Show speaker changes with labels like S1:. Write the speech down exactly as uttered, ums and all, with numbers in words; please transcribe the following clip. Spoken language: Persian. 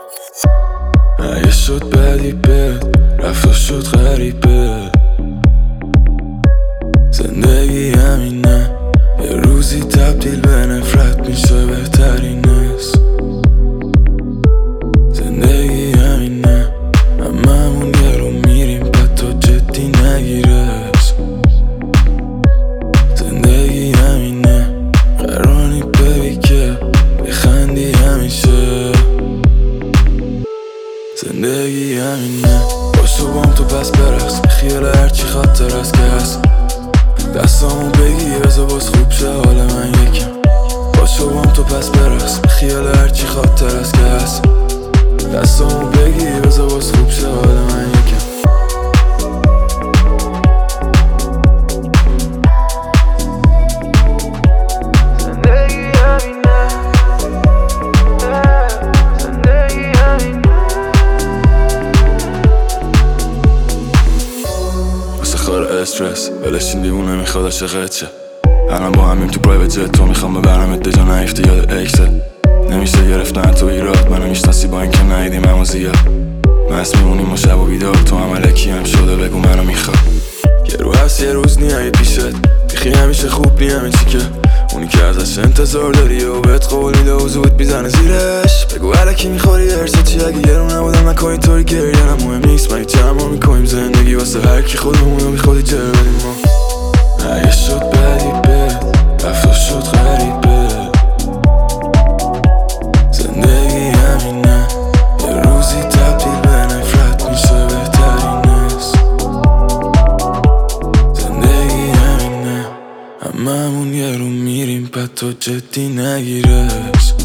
S1: اگه شد بدی بد رفت و شد غریبه. زندگی همینه، یه روزی تبدیل به نفرت میشه بهترین اسم. زندگی همینه، هممون یه رو میریم بعد تو جدی نگیرش. زندگی همینه، قرار نی ببی که بخندی همیشه. زندگی همینه، باشو بام تو پس برقص خیال هرچی خاطر هست که هست. دستامو بگی بذار باز خوب شه حال من یکم. باشو بام تو پس برقص خیال هرچی خاطر هست که هست. دستامو بگی بذار باز خوب شه حال من یکم. استرس ولشین دیوونه میخواد عاشقت شه. الان با همیم تو پرایوت جت، تو میخوام ببرمت دجا نیفتی یاد اکست. نمیشه گرفتن تو ایراد، منو میشناسی با اینکه ندیدیم همو زیاد. مست میمونیم و شب و بیدار، تو هم علکی هم شده بگو منو میخواد. یه رو هست یه روز نیایی پیشت، بیخی همیشه خوب نی همین چی که اونی که ازش انتظار داری و بهت قول میده و زود میزنه زیرش. بگو علکی میخوری درسه چی، اگه یه رو نبودم نکن اینطوری گریه هم مهم نیست. ما هیچ همه میکنیم زندگی واسه هرکی خودمونو بی خودی جر بدیم ما. اگه شد بدی بد رفت و شد غریبه. زندگی همینه، یه روزی تبدیل به نفرت میشه بهترین اسم. زندگی همینه، هممون یه رو میریم بعد تو جدی نگیرش.